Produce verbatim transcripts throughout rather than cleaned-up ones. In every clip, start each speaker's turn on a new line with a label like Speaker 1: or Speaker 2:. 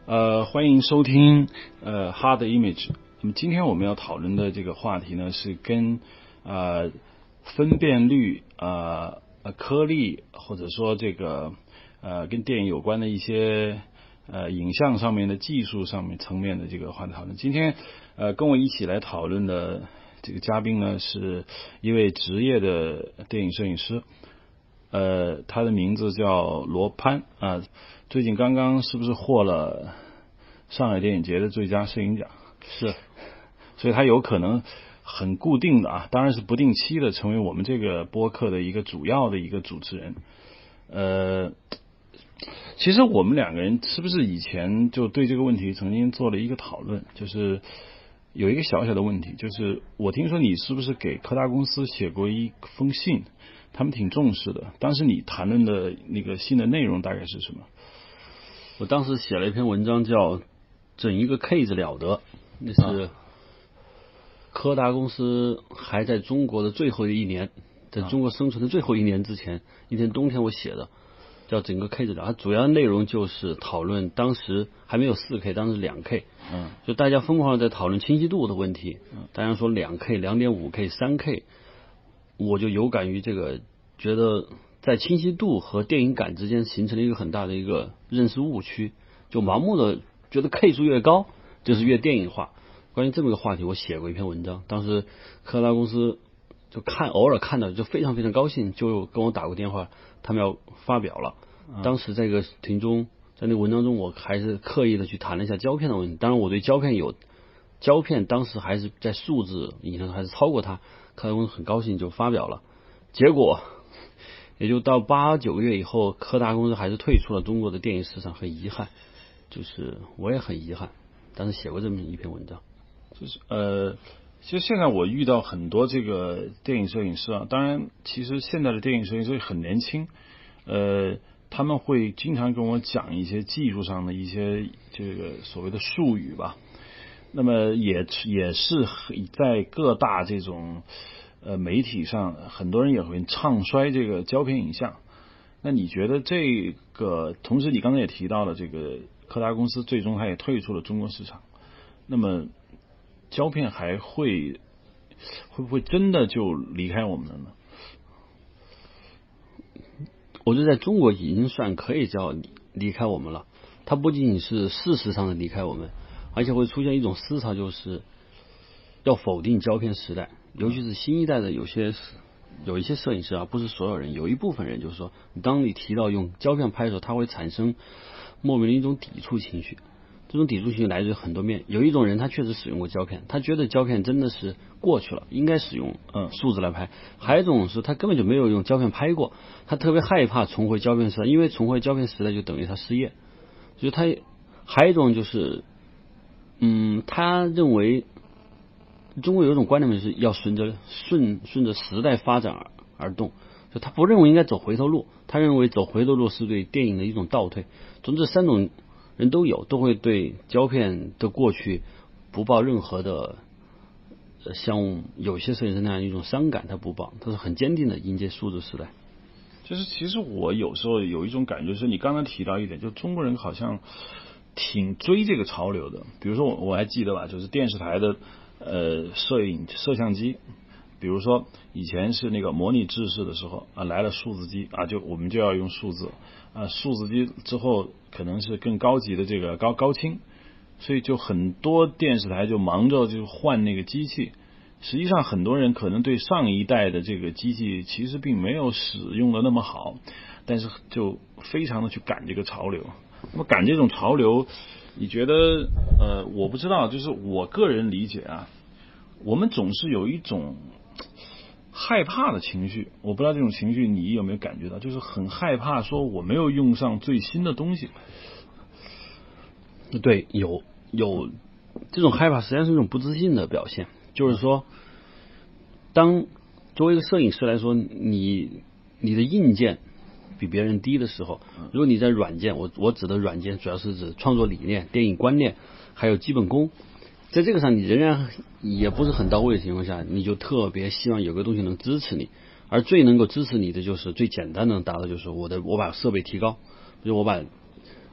Speaker 1: 呃，欢迎收听呃 Hard Image。那么今天我们要讨论的这个话题呢，是跟呃分辨率、呃呃颗粒，或者说这个呃跟电影有关的一些呃影像上面的技术上面层面的这个话题讨论。今天呃跟我一起来讨论的这个嘉宾呢，是一位职业的电影摄影师。呃，他的名字叫罗潘啊，最近刚刚是不是获了上海电影节的最佳摄影奖？
Speaker 2: 是，
Speaker 1: 所以他有可能很固定的啊，当然是不定期的成为我们这个播客的一个主要的一个主持人。呃，其实我们两个人是不是以前就对这个问题曾经做了一个讨论？就是有一个小小的问题，就是我听说你是不是给柯达公司写过一封信？他们挺重视的。当时你谈论的那个信的内容大概是什么？
Speaker 2: 我当时写了一篇文章叫《整一个 case 了得》，那是柯达公司还在中国的最后一年，在中国生存的最后一年之前，一天冬天我写的，叫《整个 case 了得》。它主要内容就是讨论当时还没有 四 K， 当时 两 K，
Speaker 1: 嗯，
Speaker 2: 就大家疯狂的在讨论清晰度的问题，大家说 两 K、两点五 K、三 K。我就有感于这个，觉得在清晰度和电影感之间形成了一个很大的一个认识误区，就盲目的觉得 K 数越高就是越电影化。关于这么一个话题，我写过一篇文章，当时柯达公司就看偶尔看到就非常非常高兴，就跟我打过电话，他们要发表了。当时在这个庭中，在那个文章中，我还是刻意的去谈了一下胶片的问题。当然，我对胶片有胶片当时还是在数字影像还是超过它。柯达公司很高兴就发表了，结果也就到八九个月以后，柯达公司还是退出了中国的电影市场，很遗憾，就是我也很遗憾，但是写过这么一篇文章。
Speaker 1: 就是呃，其实现在我遇到很多这个电影摄影师啊，当然其实现在的电影摄影师很年轻，呃，他们会经常跟我讲一些技术上的一些这个所谓的术语吧。那么也也是在各大这种呃媒体上，很多人也会唱衰这个胶片影像。那你觉得这个，同时你刚才也提到了这个柯达公司最终它也退出了中国市场，那么胶片还会会不会真的就离开我们了呢？
Speaker 2: 我觉得在中国已经算可以叫离开我们了，它不仅仅是事实上的离开我们，而且会出现一种思潮，就是要否定胶片时代，尤其是新一代的有些有一些摄影师啊，不是所有人，有一部分人就是说，当你提到用胶片拍的时候，它会产生莫名的一种抵触情绪。这种抵触情绪来自于很多面，有一种人他确实使用过胶片，他觉得胶片真的是过去了，应该使用嗯数字来拍。还有一种是他根本就没有用胶片拍过，他特别害怕重回胶片时代，因为重回胶片时代就等于他失业。所以他还有一种就是。嗯，他认为中国有一种观念就是要顺着顺顺着时代发展而而动，就他不认为应该走回头路，他认为走回头路是对电影的一种倒退。总之，三种人都有，都会对胶片的过去不抱任何的，呃，像有些摄影师那样一种伤感，他不抱，他是很坚定的迎接数字时代。
Speaker 1: 就是其实我有时候有一种感觉，就是你刚刚提到一点，就中国人好像挺追这个潮流的。比如说我我还记得吧，就是电视台的呃摄影摄像机，比如说以前是那个模拟制式的时候啊，来了数字机啊，就我们就要用数字啊，数字机之后可能是更高级的这个高高清，所以就很多电视台就忙着就换那个机器。实际上很多人可能对上一代的这个机器其实并没有使用的那么好，但是就非常的去赶这个潮流。那么赶这种潮流，你觉得呃我不知道，就是我个人理解啊，我们总是有一种害怕的情绪，我不知道这种情绪你有没有感觉到，就是很害怕说我没有用上最新的东西。
Speaker 2: 对，有有这种害怕实际上是一种不自信的表现，就是说当作为一个摄影师来说，你你的硬件比别人低的时候，如果你在软件，我我指的软件主要是指创作理念、电影观念还有基本功，在这个上你仍然也不是很到位的情况下，你就特别希望有个东西能支持你，而最能够支持你的就是最简单的达到就是我的我把设备提高，比如我把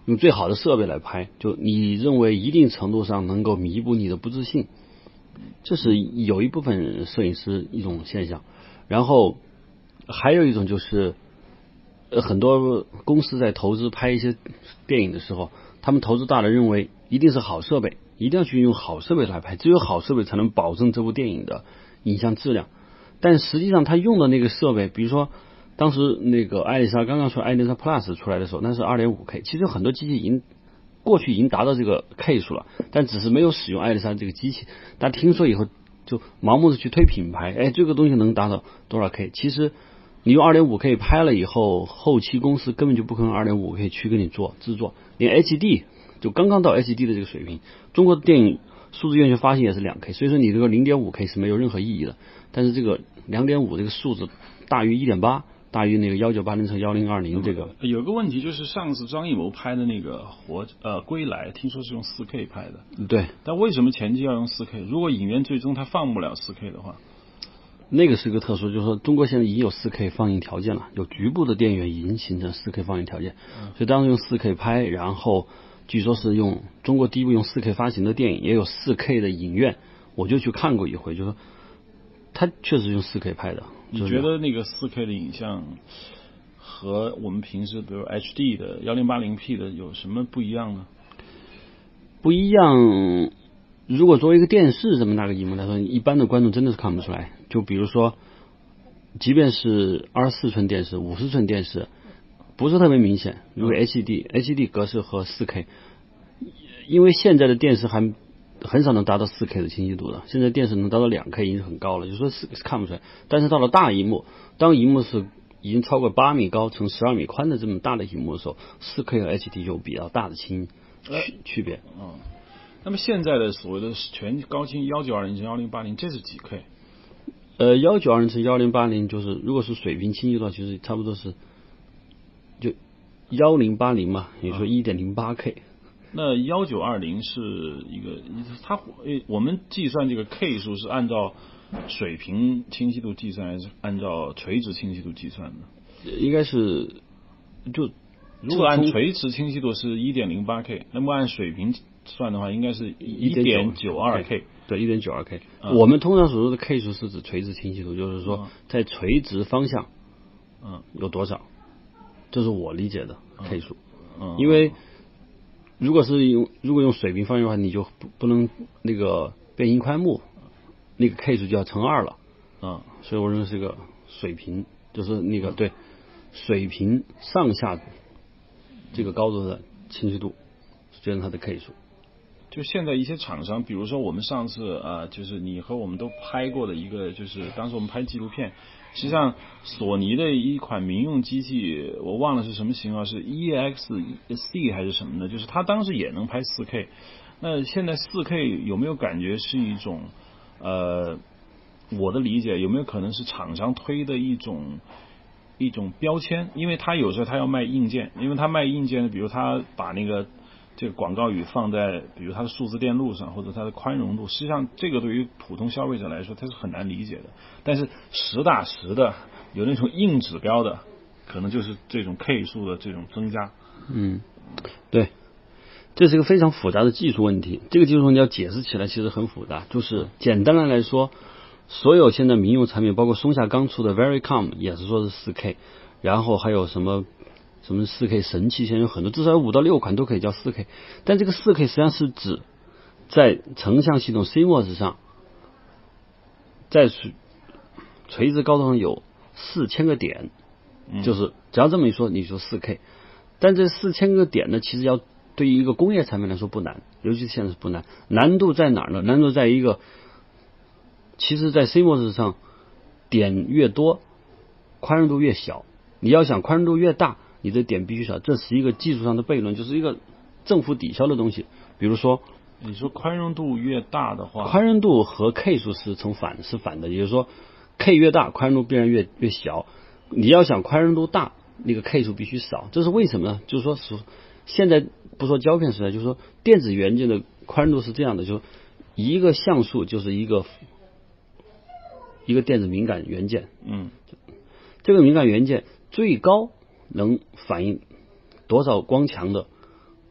Speaker 2: 用最好的设备来拍，就你认为一定程度上能够弥补你的不自信，这是有一部分摄影师一种现象。然后还有一种就是，呃，很多公司在投资拍一些电影的时候，他们投资大的认为一定是好设备，一定要去用好设备来拍，只有好设备才能保证这部电影的影像质量。但实际上他用的那个设备，比如说当时那个艾丽莎刚刚说艾丽莎 Plus 出来的时候，那是 二点五 K， 其实很多机器已经过去已经达到这个 K 数了，但只是没有使用艾丽莎这个机器。大家听说以后就盲目的去推品牌，哎，这个东西能达到多少 K？ 其实你用 二点五 K 拍了以后，后期公司根本就不可能 二点五 K 去给你做制作，连 H D 就刚刚到 H D 的这个水平，中国的电影数字院线发行也是 两 K， 所以说你这个 零点五 K 是没有任何意义的。但是这个 两点五 这个数字大于 一点八， 大于那个一九八零乘一零二零这个。
Speaker 1: 有个问题就是上次张艺谋拍的那个活呃归来，听说是用 四 K 拍的。
Speaker 2: 对，
Speaker 1: 但为什么前期要用 四 K？ 如果影院最终它放不了 四 K 的话，
Speaker 2: 那个是个特殊，就是说中国现在已经有 四 K 放映条件了，有局部的电影院已经形成 四 K 放映条件，所以当时用 四 K 拍，然后据说是用中国第一部用 四 K 发行的电影，也有 四 K 的影院，我就去看过一回，就是说他确实用 四 K 拍的。
Speaker 1: 你觉得那个 四 K 的影像和我们平时比如 H D 的 一零八零 P 的有什么不一样呢？
Speaker 2: 不一样，如果作为一个电视这么大个荧幕来说，一般的观众真的是看不出来。就比如说即便是二十四寸电视、五十寸电视不是特别明显，如果 H D、嗯、H D 格式和 四 K， 因为现在的电视还很少能达到 四 K 的清晰度的，现在电视能达到 两 K 已经很高了，就是说是看不出来。但是到了大荧幕，当荧幕是已经超过八米高乘十二米宽的这么大的荧幕的时候， 四 K 和 H D 就有比较大的清区区别。
Speaker 1: 嗯，那么现在的所谓的全高清一九二零乘一零八零，这是几 K？
Speaker 2: 呃，一九二零乘一零八零就是如果是水平清晰度，其实差不多是就一零八零嘛，也就是说 一点零八 K。
Speaker 1: 那一九二零是一个，它我们计算这个 K 数是按照水平清晰度计算，还是按照垂直清晰度计算的？
Speaker 2: 应该是就
Speaker 1: 如果按垂直清晰度是 一点零八 K， 那么按水平算的话，应该是 一点九二 K。
Speaker 2: 对 一点九二 K、
Speaker 1: 嗯、
Speaker 2: 我们通常所说的 K 数是指垂直清晰度，就是说在垂直方向
Speaker 1: 嗯
Speaker 2: 有多少，这是我理解的 K 数。
Speaker 1: 嗯，
Speaker 2: 因为如果是用如果用水平方向的话，你就不不能那个变形宽幕，那个 K 数就要乘二了。
Speaker 1: 嗯，
Speaker 2: 所以我认为是个水平，就是那个对水平上下这个高度的清晰度，这是它的 K 数。
Speaker 1: 就现在一些厂商，比如说我们上次啊、呃，就是你和我们都拍过的一个，就是当时我们拍纪录片，实际上索尼的一款民用机器，我忘了是什么型号，是 E X C 还是什么的，就是它当时也能拍 四 K。那现在 四 K 有没有感觉是一种呃，我的理解有没有可能是厂商推的一种一种标签？因为他有时候他要卖硬件，因为他卖硬件，比如他把那个这个广告语放在比如它的数字电路上，或者它的宽容度，实际上这个对于普通消费者来说它是很难理解的。但是实打实的有那种硬指标的，可能就是这种 K 数的这种增加。
Speaker 2: 嗯，对，这是一个非常复杂的技术问题。这个技术问题要解释起来其实很复杂，就是简单的来说，所有现在民用产品，包括松下刚出的 Vericom 也是说是 四 K， 然后还有什么什么 四 K 神器，现在有很多，至少有五到六款都可以叫 四 K。 但这个 四 K 实际上是指在成像系统 C M O S 上，在垂直高度上有四千个点，就是只要这么一说你说 四 K。 但这四千个点呢，其实要对于一个工业产品来说不难，尤其现在是不难。难度在哪儿呢？难度在一个其实在 C M O S 上点越多宽容度越小，你要想宽容度越大你的点必须少，这是一个技术上的悖论，就是一个正负抵消的东西。比如说
Speaker 1: 你说宽容度越大的话，
Speaker 2: 宽容度和 K 数是成反是反的，也就是说 K 越大宽容度必然越越小，你要想宽容度大那个 K 数必须少，这是为什么呢？就是说是现在不说胶片时代，就是说电子元件的宽容度是这样的，就是一个像素就是一个一个电子敏感元件，
Speaker 1: 嗯，
Speaker 2: 这个敏感元件最高能反映多少光强的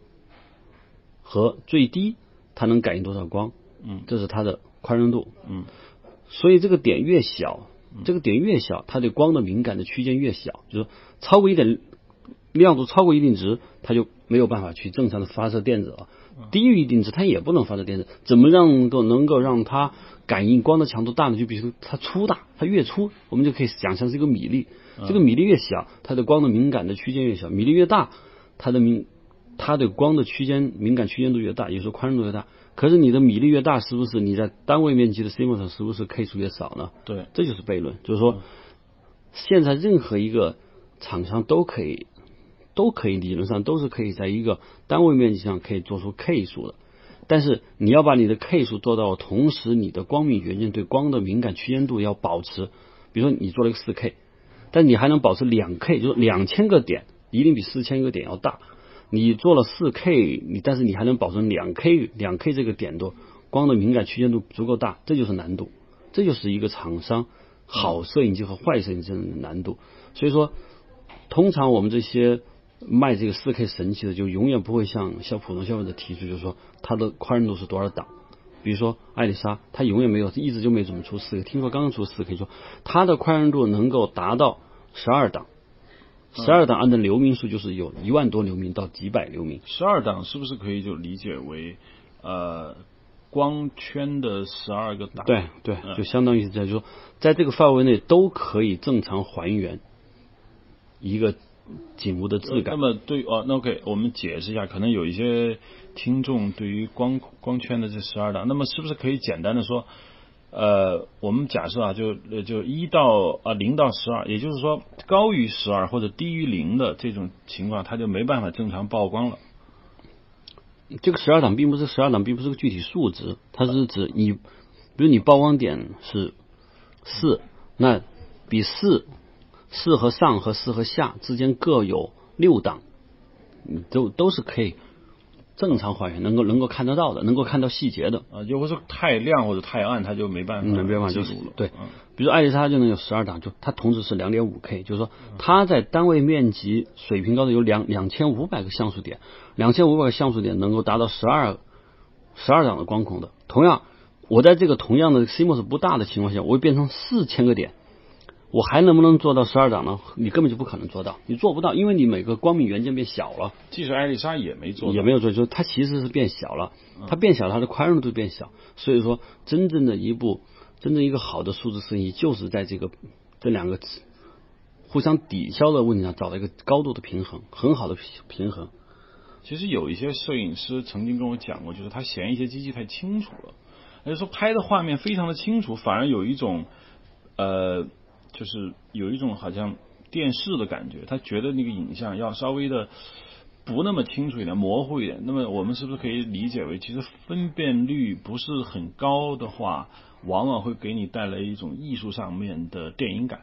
Speaker 2: 和最低它能感应多少光，
Speaker 1: 嗯，
Speaker 2: 这是它的宽容度，
Speaker 1: 嗯，
Speaker 2: 所以这个点越小，这个点越小，它对光的敏感的区间越小，就是超过一点亮度超过一定值，它就没有办法去正常的发射电子了。低于一定值，它也不能发射电子。怎么让够能够让它感应光的强度大呢？就比如说它粗大，它越粗，我们就可以想象是一个米粒。这个米粒越小，它对光的敏感的区间越小；米粒越大，它的敏它对光的区间敏感区间度越大，也就是宽容度越大。可是你的米粒越大，是不是你在单位面积的 C M O S 是不是 K 数越少呢？
Speaker 1: 对，
Speaker 2: 这就是悖论。就是说，现在任何一个厂商都可以。都可以理论上都是可以在一个单位面积上可以做出 K 数的，但是你要把你的 K 数做到，同时你的光敏元件对光的敏感区间度要保持，比如说你做了一个 四 K， 但你还能保持 两 K， 就是两千个点一定比四千个点要大，你做了 四 K， 你但是你还能保证 两 K 两 K 这个点度光的敏感区间度足够大，这就是难度，这就是一个厂商好摄影机和坏摄影机的难度。所以说通常我们这些卖这个 四 K 神器的就永远不会向向普通消费者提出，就是说它的宽容度是多少档。比如说艾丽莎，它永远没有，一直就没怎么出 四 K， 听说刚刚出 四 K， 说它的宽容度能够达到十二档，十二档按照流明数就是有一万多流明到几百流明。
Speaker 1: 十二档是不是可以就理解为呃光圈的十二个档？
Speaker 2: 对对，就相当于是这样，就是说在这个范围内都可以正常还原一个景物的质感。
Speaker 1: 那么对哦，那 OK， 我们解释一下，可能有一些听众对于光光圈的这十二档，那么是不是可以简单的说，呃，我们假设啊，就就一到啊零到十二，也就是说高于十二或者低于零的这种情况，它就没办法正常曝光了。
Speaker 2: 这个十二档并不是十二档，并不是个具体数值，它是指你，比如你曝光点是四，那比四。四和上和四和下之间各有六档，都都是可以正常还原，能够能够看得到的，能够看到细节的
Speaker 1: 啊。如果说太亮或者太暗，它就没办法，
Speaker 2: 嗯、没办法
Speaker 1: 记录了。
Speaker 2: 对，嗯、比如说爱丽莎就能有十二档，就它同时是 两点五 K， 就是说它在单位面积水平高的有两两千五百个像素点，两千五百个像素点能够达到十二十二档的光孔的。同样，我在这个同样的 C M O S 不大的情况下，我会变成四千个点。我还能不能做到十二档呢？你根本就不可能做到，你做不到，因为你每个光敏元件变小了。
Speaker 1: 即使艾丽莎也没做到，
Speaker 2: 也没有做，就是它其实是变小了，它变小了，它的宽容度变小。所以说，真正的一部真正一个好的数字摄影机，就是在这个这两个互相抵消的问题上找到一个高度的平衡，很好的平衡。
Speaker 1: 其实有一些摄影师曾经跟我讲过，就是他嫌一些机器太清楚了，也就是说拍的画面非常的清楚，反而有一种呃。就是有一种好像电视的感觉，他觉得那个影像要稍微的不那么清楚一点，模糊一点。那么我们是不是可以理解为，其实分辨率不是很高的话，往往会给你带来一种艺术上面的电影感？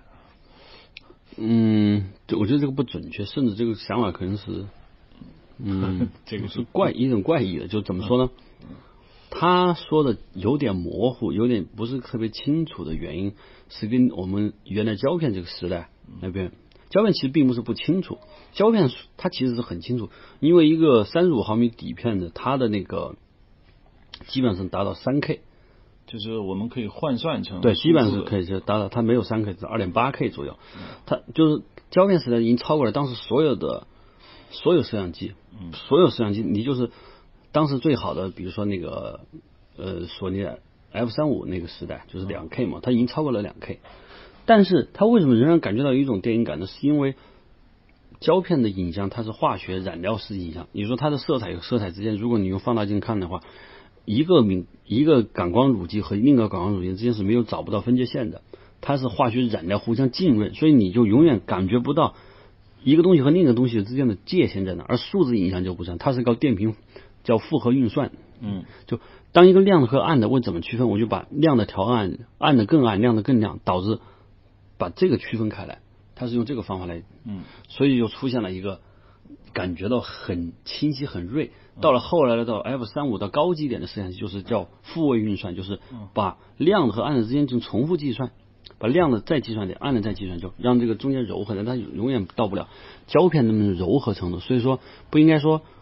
Speaker 2: 嗯，我觉得这个不准确，甚至这个想法可能是，嗯，
Speaker 1: 这个
Speaker 2: 是怪一种怪异的。就怎么说呢？嗯他说的有点模糊，有点不是特别清楚的原因，是跟我们原来胶片这个时代那边，胶片其实并不是不清楚，胶片它其实是很清楚，因为一个三十五毫米底片的，它的那个基本上达到三 K，
Speaker 1: 就是我们可以换算成
Speaker 2: 对，基本上是可以就达到，它没有三 K， 是二点八 K 左右，它就是胶片时代已经超过了当时所有的所有摄像机，所有摄像机，你就是。当时最好的，比如说那个呃索尼 F 三十五 那个时代，就是 两 K 嘛，它已经超过了 两 K， 但是它为什么仍然感觉到有一种电影感呢？是因为胶片的影像它是化学染料式影像，你说它的色彩和色彩之间，如果你用放大镜看的话，一个敏一个感光乳基和另一个感光乳基之间是没有找不到分界线的，它是化学染料互相浸润，所以你就永远感觉不到一个东西和另一个东西之间的界限在哪。而数字影像就不是，它是靠电平。叫复合运算，
Speaker 1: 嗯，
Speaker 2: 就当一个亮的和暗的，我怎么区分？我就把亮的调暗，暗的更暗，亮的更亮，导致把这个区分开来。它是用这个方法来，
Speaker 1: 嗯，
Speaker 2: 所以就出现了一个感觉到很清晰、很锐。到了后来的到 F 三十五 到高级点的摄像机，就是叫复位运算，就是把亮的和暗的之间就重复计算，把亮的再计算点，暗的再计算，就让这个中间柔和的，它永远到不了胶片那么柔和程度。所以说不应该说。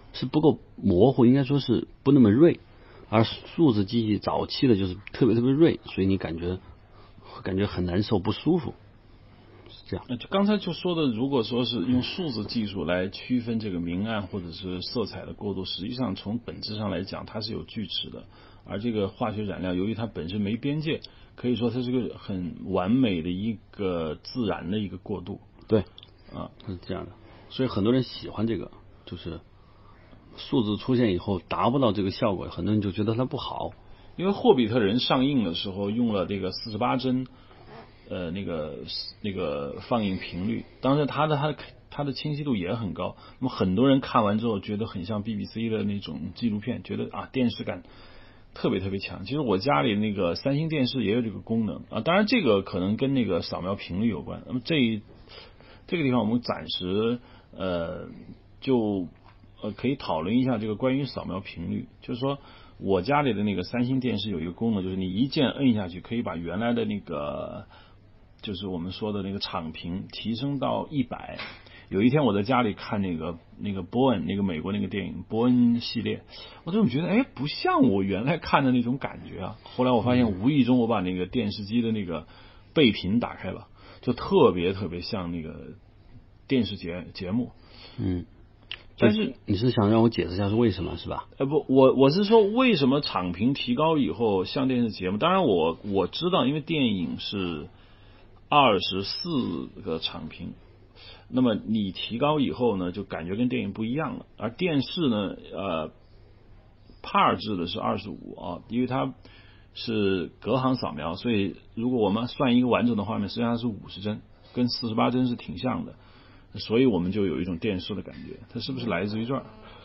Speaker 2: 是不够模糊，应该说是不那么锐，而数字机器早期的就是特别特别锐，所以你感觉感觉很难受不舒服，是这样。
Speaker 1: 就刚才就说的，如果说是用数字技术来区分这个明暗或者是色彩的过渡，实际上从本质上来讲它是有锯齿的，而这个化学染料由于它本身没边界，可以说它是个很完美的一个自然的一个过渡。
Speaker 2: 对，
Speaker 1: 啊，
Speaker 2: 是这样的，所以很多人喜欢这个，就是数字出现以后达不到这个效果，很多人就觉得它不好。
Speaker 1: 因为霍比特人上映的时候用了这个四十八帧，呃，那个那个放映频率，当然它的它的它的清晰度也很高。那么很多人看完之后觉得很像 B B C 的那种纪录片，觉得啊电视感特别特别强。其实我家里那个三星电视也有这个功能啊，当然这个可能跟那个扫描频率有关。那么这这个地方我们暂时呃就呃可以讨论一下这个关于扫描频率，就是说。我家里的那个三星电视有一个功能，就是你一键摁下去，可以把原来的那个，就是我们说的那个场频提升到一百。有一天我在家里看那个那个波恩那个美国那个电影波恩系列，我总觉得哎不像我原来看的那种感觉啊。后来我发现无意中我把那个电视机的那个倍频打开了，就特别特别像那个电视节节目。
Speaker 2: 嗯。
Speaker 1: 但是
Speaker 2: 你是想让我解释一下是为什么是吧？
Speaker 1: 呃不，我我是说为什么场频提高以后像电视节目？当然我我知道，因为电影是二十四个场频，那么你提高以后呢，就感觉跟电影不一样了。而电视呢，呃，帕尔制的是二十五啊，因为它是隔行扫描，所以如果我们算一个完整的画面，实际上是五十帧，跟四十八帧是挺像的。所以我们就有一种电视的感觉，它是不是来自于这儿？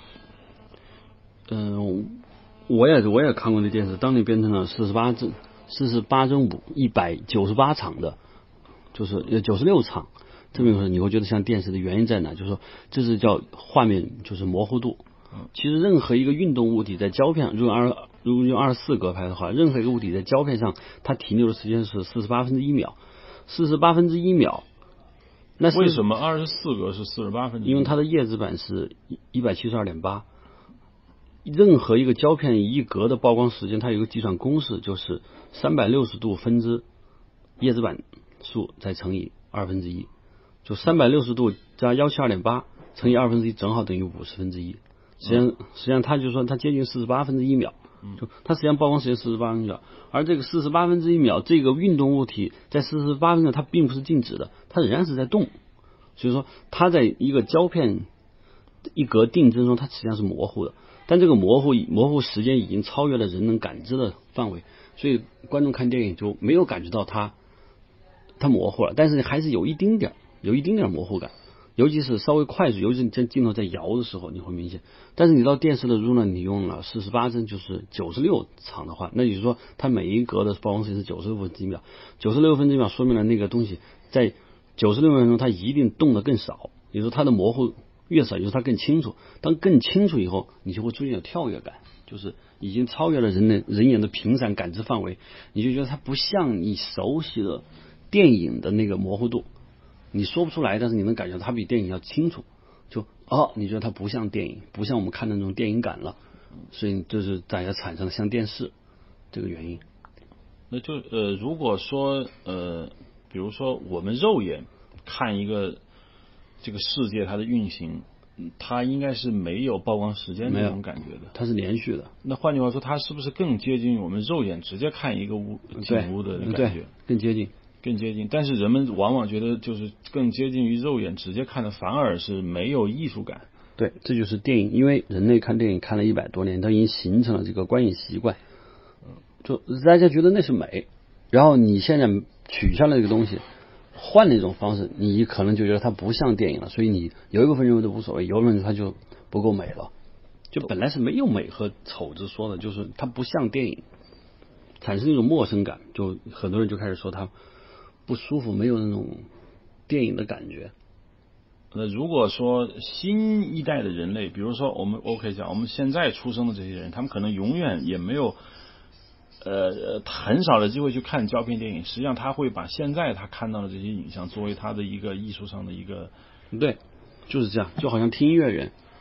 Speaker 2: 嗯，我也我也看过那电视，当你变成了四十八帧、四十八帧五一百九十八场的，就是九十六场，这么说你会觉得像电视的原因在哪？就是说这是叫画面就是模糊度。其实任何一个运动物体在胶片，如果二如果用二十四格拍的话，任何一个物体在胶片上，它停留的时间是四十八分之一秒，四十八分之一秒。那
Speaker 1: 为什么二十四格是四十八分之一？
Speaker 2: 因为它的叶子板是一百七十二点八。任何一个胶片一格的曝光时间，它有一个计算公式，就是三百六十度分之叶子板数再乘以二分之一，就三百六十度加幺七二点八乘以二分之一，正好等于五十分之一。实际上，实际上它就说它接近四十八分之一秒，就它实际上曝光时间四十八分之一秒，而这个四十八分之一秒，这个运动物体在四十八分之一秒它并不是静止的，它仍然是在动，所以说它在一个胶片一格定帧中，它实际上是模糊的，但这个模糊模糊时间已经超越了人能感知的范围，所以观众看电影就没有感觉到它它模糊了，但是还是有一丁点有一丁点模糊感。尤其是稍微快速，尤其是在镜头在摇的时候，你会明显。但是你到电视的中呢，你用了四十八帧，就是九十六场的话，那也就是说，它每一格的曝光时间是九十六分之一秒，九十六分之一秒说明了那个东西在九十六分钟它一定动得更少，也就是说它的模糊越少，也就是它更清楚。当更清楚以后，你就会出现有跳跃感，就是已经超越了人的人眼的频闪感知范围，你就觉得它不像你熟悉的电影的那个模糊度。你说不出来，但是你能感觉到它比电影要清楚，就哦，你觉得它不像电影，不像我们看的那种电影感了，所以就是大家产生了像电视这个原因。
Speaker 1: 那就呃，如果说呃，比如说我们肉眼看一个这个世界它的运行，它应该是没有曝光时间那种感觉的，
Speaker 2: 它是连续的。
Speaker 1: 那换句话说，它是不是更接近于我们肉眼直接看一个物景物的感觉？
Speaker 2: 更接近。
Speaker 1: 更接近，但是人们往往觉得就是更接近于肉眼直接看的，反而是没有艺术感。
Speaker 2: 对，这就是电影，因为人类看电影看了一百多年，都已经形成了这个观影习惯，就大家觉得那是美，然后你现在取消了这个东西，换了一种方式，你可能就觉得它不像电影了，所以你有一部分认为都无所谓，有一部分它就不够美了，就本来是没有美和丑之说的，就是它不像电影，产生一种陌生感，就很多人就开始说它不舒服，没有那种电影的感觉。
Speaker 1: 那如果说新一代的人类，比如说我们 OK 讲，我们现在出生的这些人，他们可能永远也没有呃很少的机会去看胶片电影，实际上他会把现在他看到的这些影像作为他的一个艺术上的一个
Speaker 2: 对，就是这样，就好像听音乐人，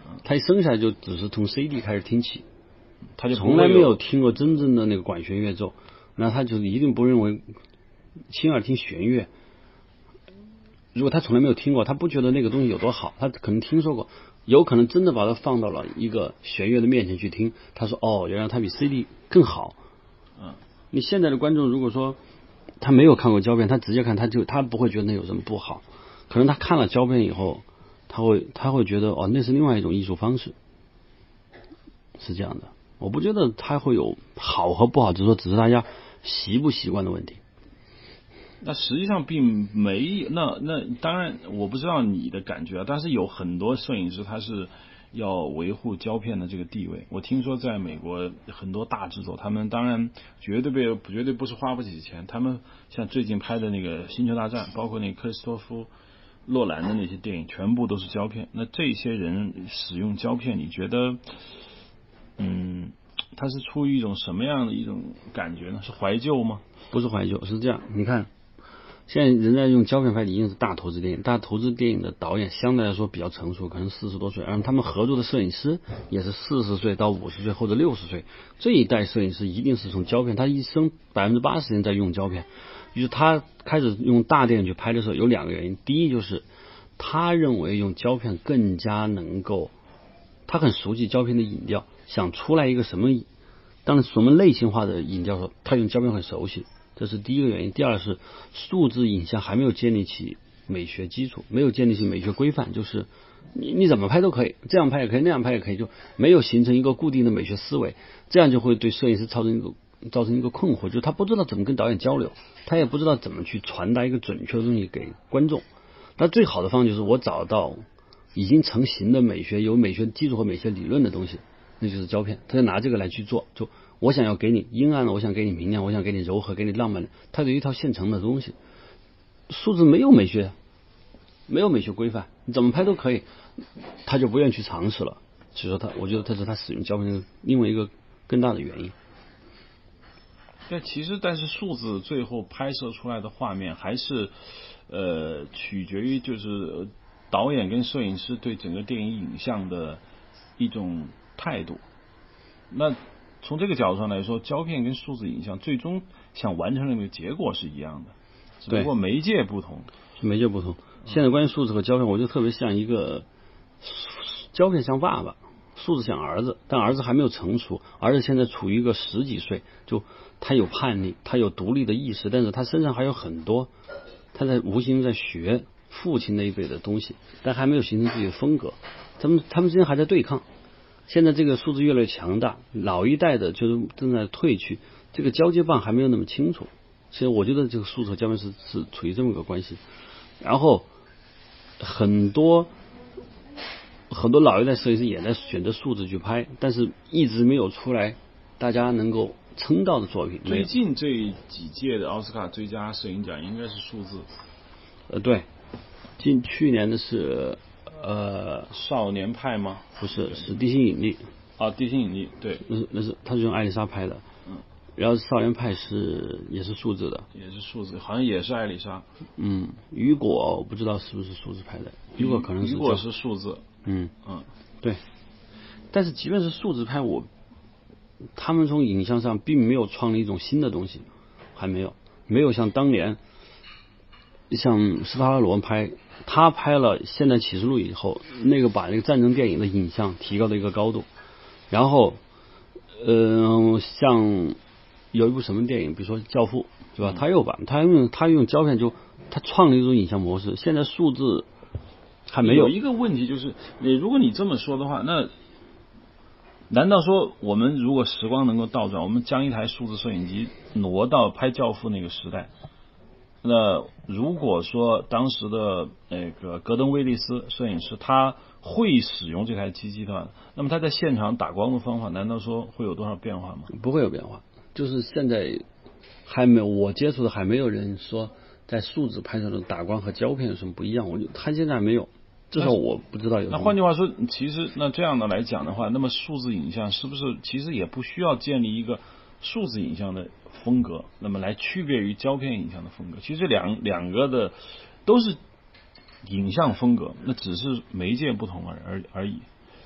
Speaker 2: 他一生下来就只是从 C D 开始听起，
Speaker 1: 他就
Speaker 2: 从来没有听过真正的那个管弦乐奏，那他就一定不认为亲耳听弦乐。如果他从来没有听过，他不觉得那个东西有多好，他可能听说过，有可能真的把它放到了一个弦乐的面前去听，他说哦，原来它比 C D 更好。
Speaker 1: 嗯，
Speaker 2: 你现在的观众如果说他没有看过胶片，他直接看，他就他不会觉得那有什么不好，可能他看了胶片以后，他会他会觉得哦，那是另外一种艺术方式，是这样的。我不觉得他会有好和不好，只是说只是大家习不习惯的问题。
Speaker 1: 那实际上并没有，那那当然我不知道你的感觉啊，但是有很多摄影师他是要维护胶片的这个地位。我听说在美国很多大制作，他们当然绝对被绝对不是花不起钱，他们像最近拍的那个《星球大战》，包括那个克里斯托夫洛兰的那些电影，全部都是胶片。那这些人使用胶片，你觉得，嗯，他是出于一种什么样的一种感觉呢？是怀旧吗？
Speaker 2: 不是怀旧，是这样。你看，现在人家用胶片拍的一定是大投资电影，大投资电影的导演相对来说比较成熟，可能四十多岁，而他们合作的摄影师也是四十岁到五十岁或者六十岁。这一代摄影师一定是从胶片，他一生百分之八十人在用胶片。就是他开始用大电影去拍的时候，有两个原因。第一就是他认为用胶片更加能够，他很熟悉胶片的影调，想出来一个什么，当然什么类型化的影调的时候，他用胶片很熟悉。这是第一个原因。第二是数字影像还没有建立起美学基础，没有建立起美学规范，就是你你怎么拍都可以，这样拍也可以，那样拍也可以，就没有形成一个固定的美学思维，这样就会对摄影师造成一个造成一个困惑，就是他不知道怎么跟导演交流，他也不知道怎么去传达一个准确的东西给观众。但最好的方法就是我找到已经成型的美学，有美学基础和美学理论的东西，那就是胶片，他就拿这个来去做，就我想要给你阴暗的，我想给你明亮，我想给你柔和，给你浪漫的，它有一套现成的东西。数字没有美学，没有美学规范，你怎么拍都可以，他就不愿意去尝试了。所以说他，我觉得这是他使用胶片的另外一个更大的原因。
Speaker 1: 对，其实但是数字最后拍摄出来的画面还是呃取决于就是导演跟摄影师对整个电影影像的一种态度。那从这个角度上来说，胶片跟数字影像最终想完成的那个结果是一样的，只不过媒介不同。
Speaker 2: 媒介不同。现在关于数字和胶片，我就特别像一个胶片像爸爸，数字像儿子，但儿子还没有成熟，儿子现在处于一个十几岁，就他有叛逆，他有独立的意识，但是他身上还有很多，他在无形在学父亲那一辈的东西，但还没有形成自己的风格。他们他们之间还在对抗。现在这个数字越来越强大，老一代的就是正在退去，这个交接棒还没有那么清楚。所以我觉得这个数字和胶片是是处于这么一个关系。然后很多很多老一代摄影师也在选择数字去拍，但是一直没有出来大家能够称道的作品。
Speaker 1: 最近这几届的奥斯卡最佳摄影奖应该是数字。
Speaker 2: 呃，对，近去年的是呃
Speaker 1: 少年派吗？
Speaker 2: 不是，是地心引力。
Speaker 1: 啊，地心引力，对，
Speaker 2: 那是那是他是用艾丽莎拍的。
Speaker 1: 嗯。
Speaker 2: 然后少年派是也是数字的，
Speaker 1: 也是数字，好像也是艾丽莎。
Speaker 2: 嗯，雨果我不知道是不是数字拍的，雨果可能是。
Speaker 1: 雨果是数字。
Speaker 2: 嗯
Speaker 1: 嗯，
Speaker 2: 对。但是即便是数字拍，我他们从影像上并没有创立一种新的东西，还没有，没有像当年像斯塔拉罗拍，他拍了《现代启示录》以后，那个把那个战争电影的影像提高到一个高度，然后，嗯、呃，像。有一部什么电影，比如说《教父》，对吧？
Speaker 1: 嗯、
Speaker 2: 他又把他用他用胶片就他创了一种影像模式。现在数字还没有。
Speaker 1: 有一个问题就是，你如果你这么说的话，那难道说我们如果时光能够倒转，我们将一台数字摄影机挪到拍《教父》那个时代，那如果说当时的那个格登威利斯摄影师他会使用这台机器的话，那么他在现场打光的方法，难道说会有多少变化吗？
Speaker 2: 不会有变化。就是现在还没有我接触的还没有人说在数字拍摄的打光和胶片有什么不一样，我就他现在还没有，至少我不知道有什么。
Speaker 1: 那换句话说，其实那这样的来讲的话，那么数字影像是不是其实也不需要建立一个数字影像的风格，那么来区别于胶片影像的风格？其实两两个的都是影像风格，那只是媒介不同而而而已。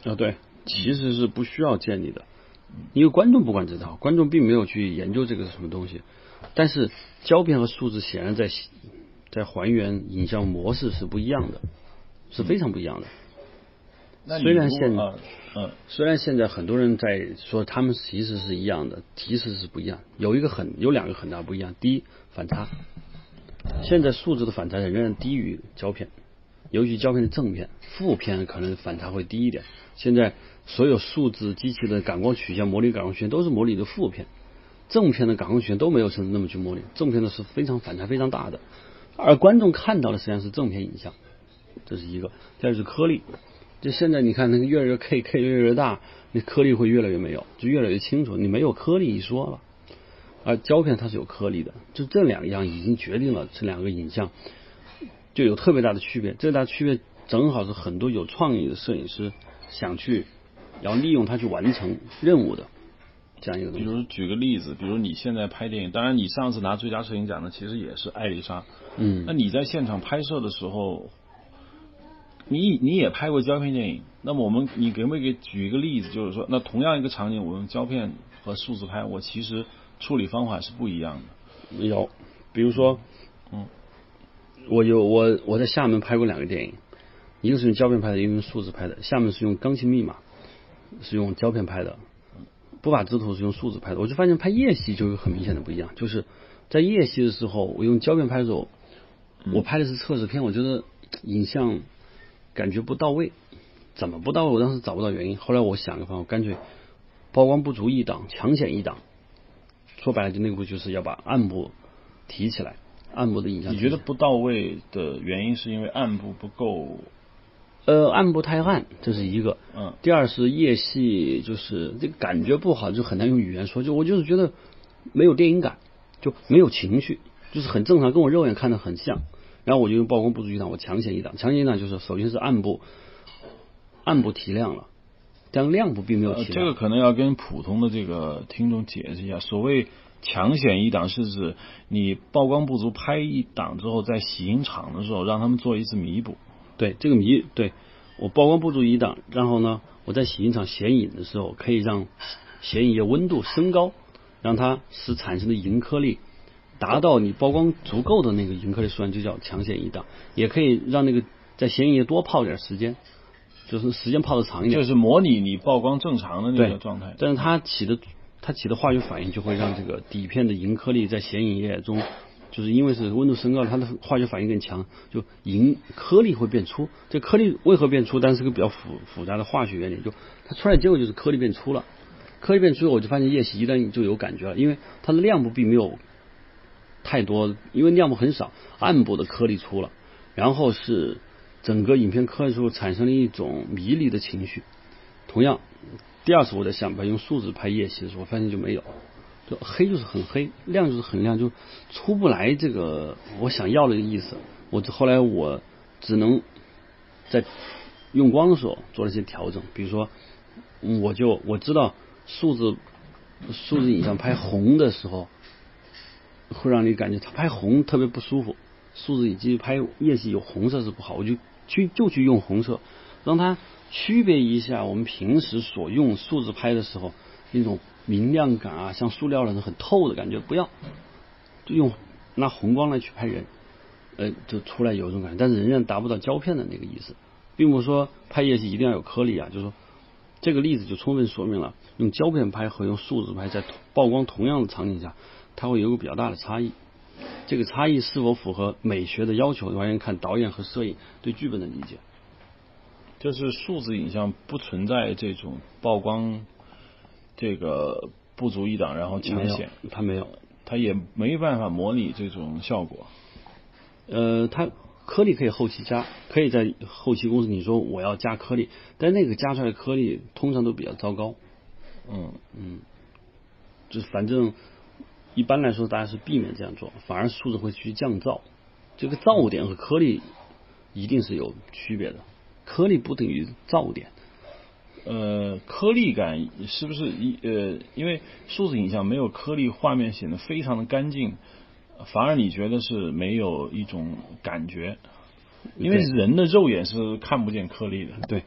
Speaker 2: 啊，对，其实是不需要建立的，因为观众不管这套，观众并没有去研究这个是什么东西。但是胶片和数字显然在在还原影像模式是不一样的，是非常不一样的。
Speaker 1: 那
Speaker 2: 虽然现
Speaker 1: 啊嗯，
Speaker 2: 虽然现在很多人在说他们其实是一样的，其实是不一样。有一个很有两个很大不一样，第一反差，现在数字的反差仍然低于胶片，尤其胶片的正片，负片可能反差会低一点。现在所有数字机器的感光曲线、模拟感光曲线都是模拟的负片，正片的感光曲线都没有成那么去模拟，正片的是非常反差非常大的，而观众看到的实际上是正片影像，这是一个。第二是颗粒，就现在你看那个越来越 K K 越来越大，那颗粒会越来越没有，就越来越清楚，你没有颗粒一说了。而胶片它是有颗粒的，就这两样已经决定了这两个影像就有特别大的区别。这大区别正好是很多有创意的摄影师想去要利用它去完成任务的这样一个东西。
Speaker 1: 比如举个例子，比如你现在拍电影，当然你上次拿最佳摄影奖的其实也是艾丽莎，
Speaker 2: 嗯，
Speaker 1: 那你在现场拍摄的时候，你你也拍过胶片电影，那么我们你给没给举一个例子，就是说，那同样一个场景，我用胶片和数字拍，我其实处理方法是不一样的。
Speaker 2: 有，比如说，
Speaker 1: 嗯，
Speaker 2: 我有我我在厦门拍过两个电影，一个是用胶片拍的，一个用数字拍的。厦门是用钢琴密码，是用胶片拍的，不法之徒是用数字拍的。我就发现拍夜戏就有很明显的不一样，就是在夜戏的时候，我用胶片拍的时候，我拍的是测试片，我觉得影像感觉不到位，怎么不到位？我当时找不到原因。后来我想个方法，干脆曝光不足一档，强显一档。说白了，就那个步就是要把暗部提起来，暗部的影像。
Speaker 1: 你觉得不到位的原因是因为暗部不够？
Speaker 2: 呃，暗部太暗，这是一个。
Speaker 1: 嗯。
Speaker 2: 第二是夜戏，就是这个感觉不好，就很难用语言说。就我就是觉得没有电影感，就没有情绪，就是很正常，跟我肉眼看的很像。然后我就用曝光不足一档，我强显一档。强显一档就是首先是暗部，暗部提亮了。但亮部并没有提亮、呃。
Speaker 1: 这个可能要跟普通的这个听众解释一下。所谓强显一档，是指你曝光不足拍一档之后，在洗影场的时候让他们做一次弥补。
Speaker 2: 对，这个弥对我曝光不足一档，然后呢，我在洗影场显影的时候，可以让显影液温度升高，让它使产生的银颗粒达到你曝光足够的那个银颗粒数量，就叫强显一档。也可以让那个在显影液多泡点时间。就是时间泡的长一点，
Speaker 1: 就是模拟你曝光正常的那个状态。
Speaker 2: 但是它起的它起的化学反应就会让这个底片的银颗粒在显影液中，就是因为是温度升高，它的化学反应更强，就银颗粒会变粗。这颗粒为何变粗？但是个比较复复杂的化学原理，就它出来结果就是颗粒变粗了。颗粒变粗，我就发现夜袭一旦就有感觉了，因为它的亮部并没有太多，因为亮部很少，暗部的颗粒粗了，然后是。整个影片刻出产生了一种迷离的情绪。同样，第二次我在想把用数字拍夜戏的时候，我发现就没有，就黑就是很黑，亮就是很亮，就出不来这个我想要的意思。我后来我只能在用光的时候做了一些调整，比如说，我就我知道数字数字影像拍红的时候，会让你感觉它拍红特别不舒服。数字以及拍夜戏有红色是不好，我就去就去用红色，让它区别一下我们平时所用数字拍的时候那种明亮感啊，像塑料的很透的感觉，不要就用拿红光来去拍人，呃，就出来有一种感觉，但是仍然达不到胶片的那个意思，并不是说拍夜戏一定要有颗粒啊，就是说这个例子就充分说明了用胶片拍和用数字拍在曝光同样的场景下，它会有个比较大的差异。这个差异是否符合美学的要求，完全看导演和摄影对剧本的理解。
Speaker 1: 就是数字影像不存在这种曝光这个不足一档然后强显，
Speaker 2: 它没有，
Speaker 1: 它也没办法模拟这种效果。
Speaker 2: 呃，它颗粒可以后期加，可以在后期公司你说我要加颗粒，但那个加出来的颗粒通常都比较糟糕。
Speaker 1: 嗯
Speaker 2: 嗯，就是反正。一般来说，大家是避免这样做，反而数字会去降噪。这个噪点和颗粒一定是有区别的，颗粒不等于噪点。
Speaker 1: 呃，颗粒感是不是一呃，因为数字影像没有颗粒，画面显得非常的干净，反而你觉得是没有一种感觉，因为人的肉眼是看不见颗粒的。
Speaker 2: 对，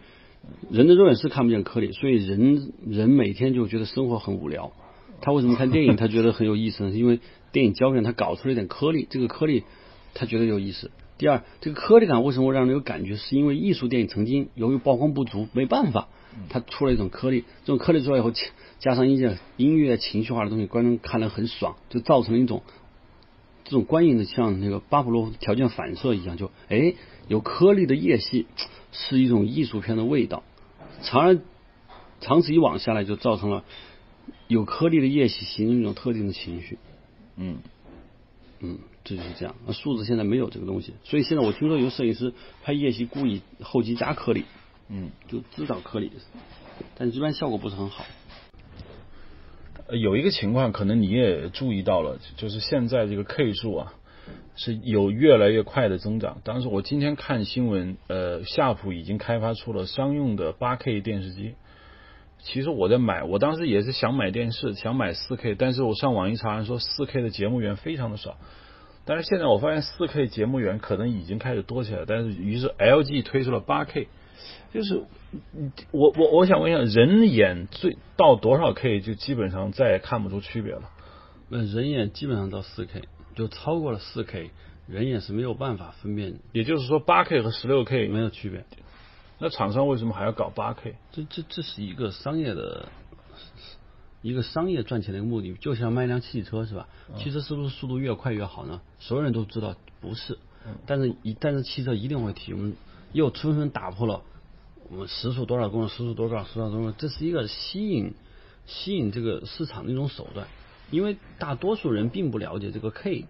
Speaker 2: 人的肉眼是看不见颗粒，所以人人每天就觉得生活很无聊。他为什么看电影他觉得很有意思呢？是因为电影胶片他搞出了一点颗粒，这个颗粒他觉得有意思。第二，这个颗粒感为什么让人有感觉？是因为艺术电影曾经由于曝光不足，没办法，它出了一种颗粒，这种颗粒出来以后，加上一些音乐情绪化的东西，观众看了很爽，就造成了一种这种观影的像那个巴甫洛夫条件反射一样，就哎有颗粒的夜戏是一种艺术片的味道，长而长此以往下来，就造成了有颗粒的夜戏形成一种特定的情绪。
Speaker 1: 嗯
Speaker 2: 嗯，这就是这样。数字现在没有这个东西，所以现在我听说有摄影师拍夜戏故意后期加颗粒，
Speaker 1: 嗯，
Speaker 2: 就制造颗粒，但一般效果不是很好。
Speaker 1: 有一个情况可能你也注意到了，就是现在这个 K 数啊是有越来越快的增长。当时我今天看新闻，呃，夏普已经开发出了商用的 八 K 电视机。其实我在买，我当时也是想买电视，想买 四 K， 但是我上网一查说 四 K 的节目源非常的少。但是现在我发现 四 K 节目源可能已经开始多起来，但是于是 L G 推出了 八 K。就是我我我想问一下，人眼最到多少 K 就基本上再也看不出区别了？
Speaker 2: 那人眼基本上到 四 K， 就超过了 四 K， 人眼是没有办法分辨。
Speaker 1: 也就是说 八 K 和 十六 K
Speaker 2: 没有区别。
Speaker 1: 那厂商为什么还要搞 八 K？
Speaker 2: 这这这是一个商业的一个商业赚钱的一个目的，就像卖辆汽车是吧？嗯、汽车是不是速度越快越好呢？所有人都知道不是，嗯、但是一但是汽车一定会提，我们又充分打破了我们时速多少公里，时速多少，时速多少公里，这是一个吸引吸引这个市场的一种手段，因为大多数人并不了解这个 K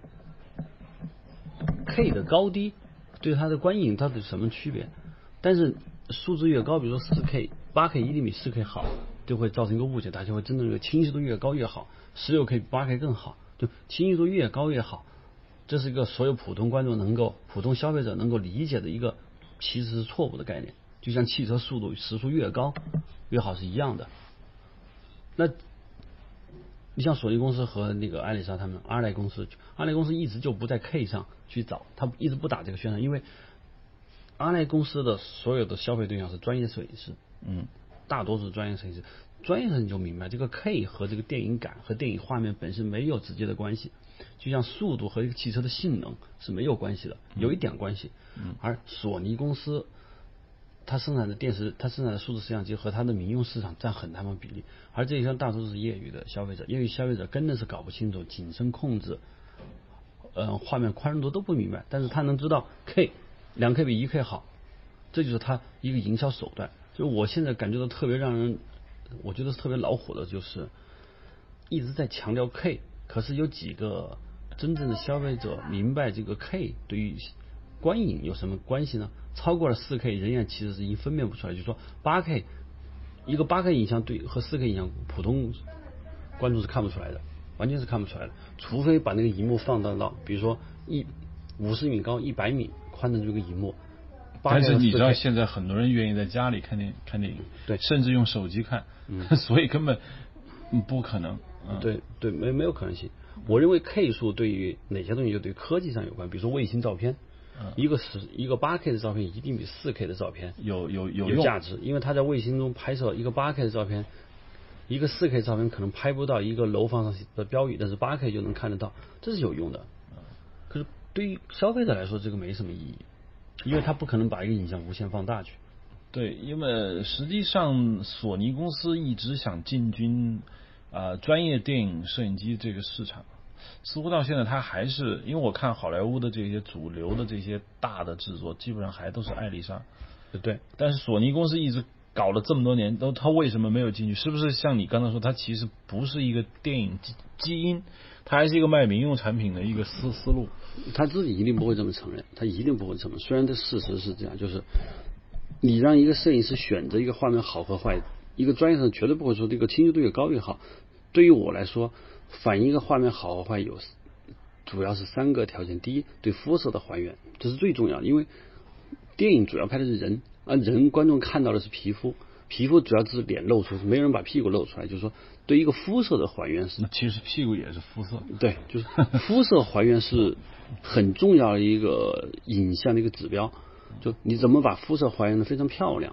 Speaker 2: K 的高低对它的观影它的什么区别，但是数字越高，比如说 四 K、八 K 一定比 四 K 好，就会造成一个误解，大家会真正的清晰度越高越好， 十六 K 比 八 K 更好，就清晰度越高越好，这是一个所有普通观众能够普通消费者能够理解的一个其实是错误的概念，就像汽车速度时速越高越好是一样的。那你像索尼公司和那个艾丽莎他们，阿莱公司，阿莱公司一直就不在 K 上去找，他一直不打这个宣传，因为阿莱公司的所有的消费对象是专业摄影师，
Speaker 1: 嗯，
Speaker 2: 大多数专业摄影师，专业摄影就明白这个 K 和这个电影感和电影画面本身没有直接的关系，就像速度和一个汽车的性能是没有关系的，有一点关系，
Speaker 1: 嗯，
Speaker 2: 而索尼公司它生产的电视，它生产的数字摄像机和它的民用市场占很大的比例，而这一项大多数是业余的消费者，业余消费者根本是搞不清楚景深控制，呃，画面宽容度都不明白，但是他能知道 K 两 K 比一 K 好，这就是他一个营销手段。就我现在感觉到特别让人，我觉得特别恼火的就是一直在强调 K， 可是有几个真正的消费者明白这个 K 对于观影有什么关系呢？超过了 四 K， 人眼其实是已经分辨不出来，就是说 八 K 一个 八 K 影像对和 四 K 影像，普通观众是看不出来的，完全是看不出来的，除非把那个荧幕放大到，比如说一五十米高、一百米宽的这个荧幕。
Speaker 1: 但是你知道现在很多人愿意在家里看电看电影，
Speaker 2: 对，
Speaker 1: 甚至用手机看，嗯、所以根本不可能。嗯、
Speaker 2: 对对，没没有可能性。我认为 K 数对于哪些东西就对科技上有关，比如说卫星照片，嗯、一个是一个 八 K 的照片一定比 四 K 的照片
Speaker 1: 有有有
Speaker 2: 有价值，因为它在卫星中拍摄一个 八 K 的照片，一个 四 K 照片可能拍不到一个楼房上的标语，但是 八 K 就能看得到，这是有用的。可是对于消费者来说，这个没什么意义。因为他不可能把一个影像无限放大去。
Speaker 1: 对，因为实际上索尼公司一直想进军啊、呃、专业电影摄影机这个市场，似乎到现在他还是，因为我看好莱坞的这些主流的这些大的制作，基本上还都是艾丽莎。
Speaker 2: 对，
Speaker 1: 但是索尼公司一直搞了这么多年，都他为什么没有进去？是不是像你刚才说，他其实不是一个电影基基因，他还是一个卖民用产品的一个思思路？
Speaker 2: 他自己一定不会这么承认，他一定不会承认。虽然这事实是这样，就是你让一个摄影师选择一个画面好和坏，一个专业上绝对不会说这个清晰度越高越好。对于我来说，反映一个画面好和坏有主要是三个条件。第一，对肤色的还原，这是最重要的，因为电影主要拍的是人，而人观众看到的是皮肤，皮肤主要只是脸露出，没有人把屁股露出来，就是说对一个肤色的还原是，
Speaker 1: 其实屁股也是肤色，
Speaker 2: 对，就是肤色还原是很重要的一个影像的一个指标，就你怎么把肤色还原的非常漂亮，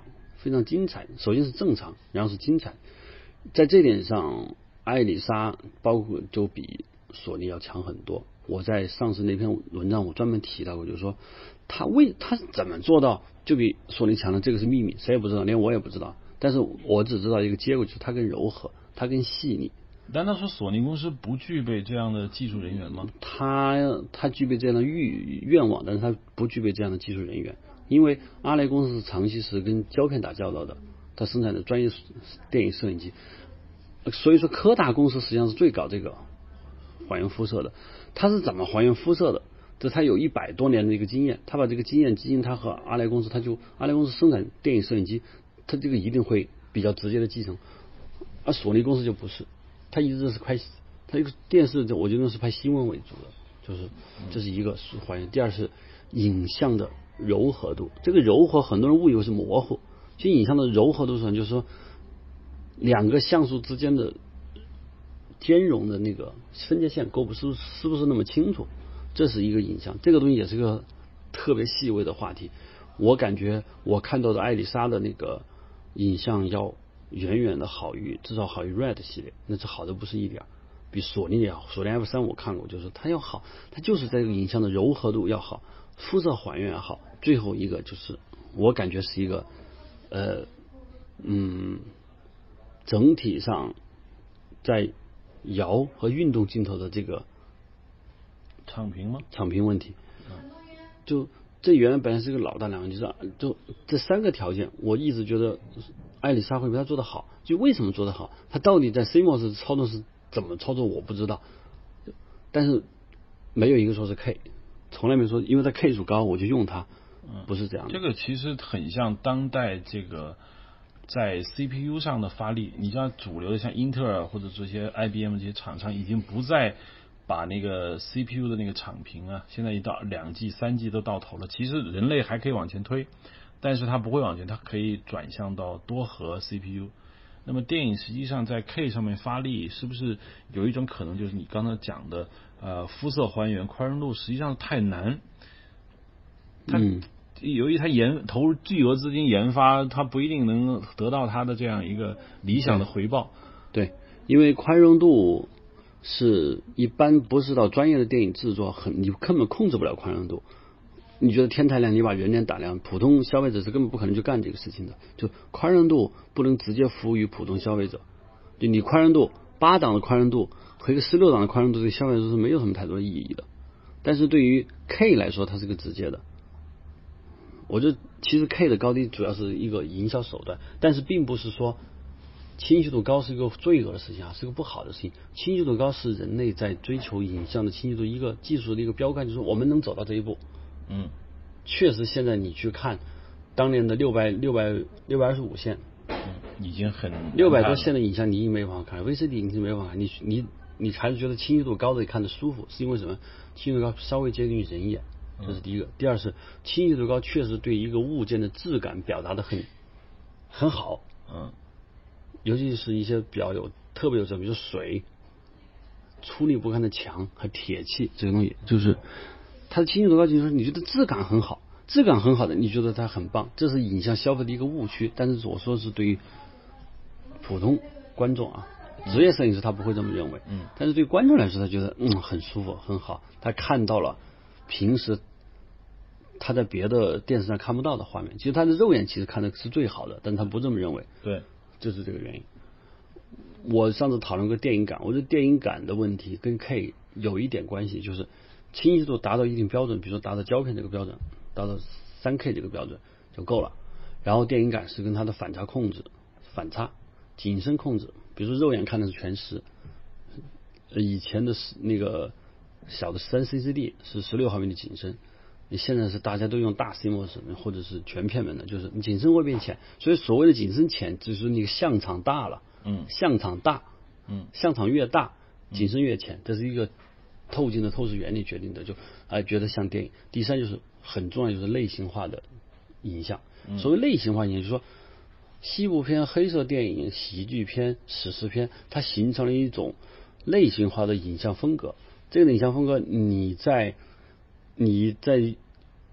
Speaker 2: 非常精彩。首先是正常，然后是精彩。在这点上，艾丽莎包括就比索尼要强很多。我在上次那篇文章我专门提到过，就是说他为他怎么做到就比索尼强的，这个是秘密，谁也不知道，连我也不知道。但是我只知道一个结果，就是它更柔和，它更细腻。
Speaker 1: 难道说索尼公司不具备这样的技术人员吗？
Speaker 2: 他他具备这样的欲愿望，但是他不具备这样的技术人员。因为阿莱公司长期是跟胶片打交道的，他生产的专业电影摄影机，所以说柯达公司实际上是最搞这个还原肤色的。他是怎么还原肤色的？这他有一百多年的一个经验，他把这个经验基因他和阿莱公司，他就阿莱公司生产电影摄影机，他这个一定会比较直接的继承，而索尼公司就不是。他一直是拍，他一个电视，我觉得是拍新闻为主的，就是这是一个是还原。第二是影像的柔和度，这个柔和很多人误以为是模糊，其实影像的柔和度上就是说两个像素之间的兼容的那个分界线勾不是是不是那么清楚，这是一个影像。这个东西也是个特别细微的话题。我感觉我看到的艾丽莎的那个影像要远远的好于，至少好于 Red 系列，那是好的不是一点，比索尼也好。索尼 F 三 我看过，就是它要好，它就是在这个影像的柔和度要好，肤色还原要好。最后一个就是我感觉是一个呃嗯整体上在摇和运动镜头的这个
Speaker 1: 场屏吗？
Speaker 2: 场屏问题，就这原来本来是个老大难，就是就这三个条件，我一直觉得艾丽莎会比他做得好。就为什么做得好？他到底在 C M O S 操作是怎么操作，我不知道。但是没有一个说是 K， 从来没说因为它 K 数高我就用它，不是这样的。
Speaker 1: 这个其实很像当代这个在 C P U 上的发力。你像主流的像英特尔或者这些 I B M 这些厂商已经不再把那个 C P U 的那个场屏啊，现在一到两 G 三 G 都到头了。其实人类还可以往前推，但是它不会往前，它可以转向到多核 C P U。那么电影实际上在 K 上面发力，是不是有一种可能就是你刚才讲的呃肤色还原宽容度实际上太难？它、嗯、由于它研投入巨额资金研发，它不一定能得到它的这样一个理想的回报。
Speaker 2: 对，对，因为宽容度是一般不是到专业的电影制作很，你根本控制不了宽容度。你觉得天太亮，你把人脸打亮，普通消费者是根本不可能去干这个事情的。就宽容度不能直接服务于普通消费者，就你宽容度八档的宽容度和一个十六档的宽容度对消费者是没有什么太多意义的。但是对于 K 来说，它是个直接的。我觉得其实 K 的高低主要是一个营销手段，但是并不是说清晰度高是一个罪恶的事情啊，是个不好的事情。清晰度高是人类在追求影像的清晰度一个技术的一个标杆，就是我们能走到这一步。
Speaker 1: 嗯，
Speaker 2: 确实，现在你去看当年的六百六百六百二十五线，
Speaker 1: 嗯，已经很
Speaker 2: 六百多线的影像，你已经没办法看 ，V C D 你是没办法看，你你你还是觉得清晰度高的看着舒服，是因为什么？清晰度高稍微接近于人眼，这是第一个。第二是清晰度高确实对一个物件的质感表达的很很好，
Speaker 1: 嗯，
Speaker 2: 尤其是一些比较有特别有这，比如水、粗粝不堪的墙和铁器这个东西，就是它的清晰度高，就是说你觉得质感很好，质感很好的，你觉得它很棒，这是影像消费的一个误区。但是我说的是对于普通观众啊，职业摄影师他不会这么认为，
Speaker 1: 嗯，
Speaker 2: 但是对观众来说，他觉得嗯很舒服很好，他看到了平时他在别的电视上看不到的画面。其实他的肉眼其实看的是最好的，但他不这么认为。
Speaker 1: 对，
Speaker 2: 就是这个原因。我上次讨论过电影感，我觉得电影感的问题跟 K 有一点关系，就是清晰度达到一定标准，比如说达到胶片这个标准，达到 三 K 这个标准就够了。然后电影感是跟它的反差控制、反差、景深控制，比如说肉眼看的是全时，以前的那个小的三 C C D 是十六毫米的景深，你现在是大家都用大 C M O S 或者是全片门的，就是你景深会变浅，所以所谓的景深浅，就是你像场大了，
Speaker 1: 嗯，
Speaker 2: 像场大，
Speaker 1: 嗯，
Speaker 2: 像场越大，景深越浅，这是一个透镜的透视原理决定的，就啊、呃、觉得像电影。第三就是很重要，就是类型化的影像。所谓类型化影像，就是说西部片、黑色电影、喜剧片、史诗片，它形成了一种类型化的影像风格。这个影像风格，你在你在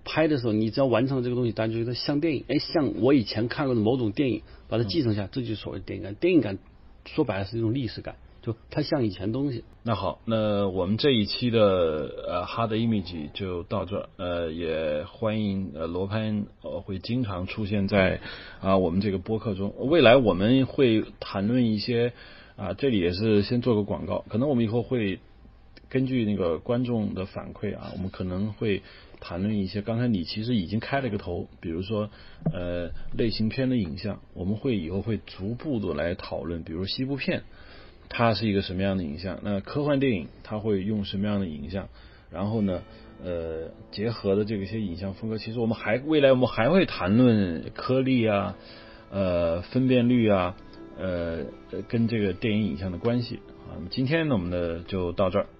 Speaker 2: 拍的时候，你只要完成了这个东西，大家就觉得像电影，哎，像我以前看过的某种电影，把它继承下，嗯、这就是所谓的电影感。电影感说白了是一种历史感，就它像以前东西。
Speaker 1: 那好，那我们这一期的呃 Hard Image 就到这儿，呃，也欢迎呃罗潘呃会经常出现在啊、呃、我们这个播客中。未来我们会谈论一些啊、呃，这里也是先做个广告，可能我们以后会根据那个观众的反馈啊，我们可能会谈论一些，刚才你其实已经开了个头，比如说呃类型片的影像，我们会以后会逐步的来讨论，比如西部片它是一个什么样的影像，那科幻电影它会用什么样的影像，然后呢呃结合的这个一些影像风格，其实我们还未来我们还会谈论颗粒啊呃分辨率啊呃跟这个电影影像的关系啊。那么今天呢我们呢就到这儿。